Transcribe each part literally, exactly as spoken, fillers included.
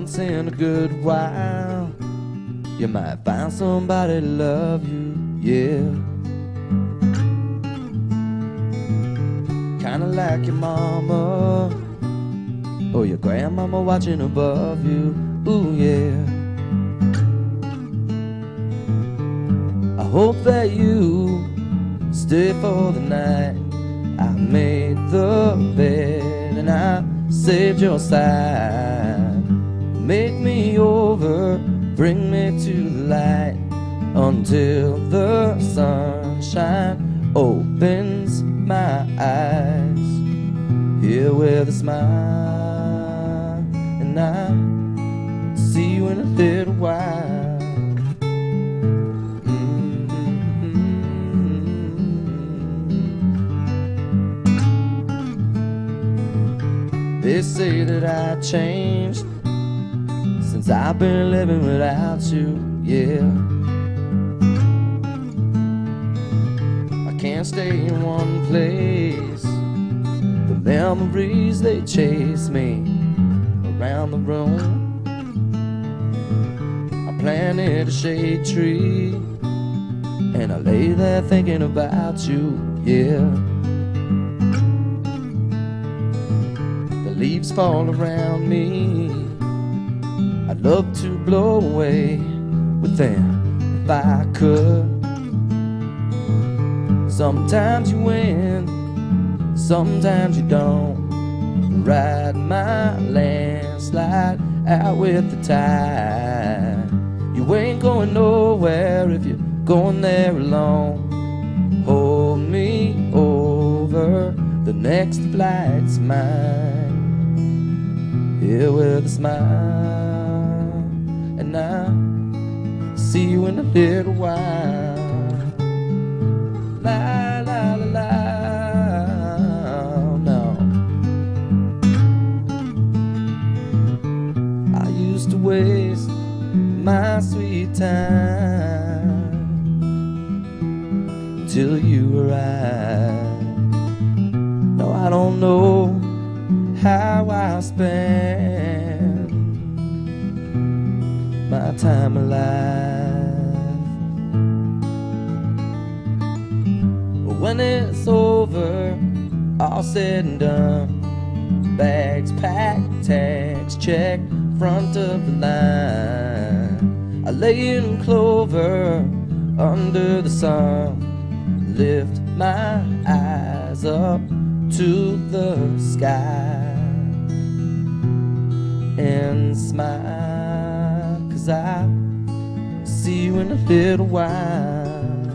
once in a good while you might find somebody to love you, yeah. Kinda like your mama or your grandmama watching above you, ooh yeah. I hope that you stay for the night. I made the bed and I saved your side. Make me over, bring me to the light, until the sunshine opens my eyes. Here with a smile, and I'll see you in a little while. They say that I changed since I've been living without you, yeah. I can't stay in one place. The memories, they chase me around the room. I planted a shade tree and I lay there thinking about you, yeah. Leaves fall around me, I'd love to blow away with them if I could. Sometimes you win, sometimes you don't. Ride my landslide out with the tide. You ain't going nowhere if you're going there alone. Hold me over, the next flight's mine. Here with a smile, and I'll see you in a little while. La la la la, no. I used to waste my sweet time till you arrived. No, I don't know how I spend my time alive. When it's over, all said and done, bags packed, tags checked, front of the line, I lay in clover under the sun, lift my eyes up to the sky and smile, 'cause I see you in a little while.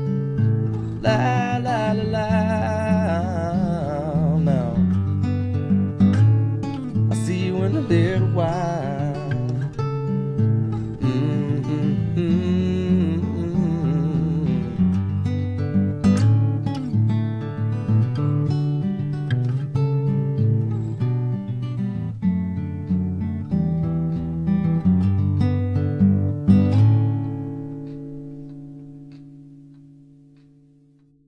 La la la la, no. I see you in a little while.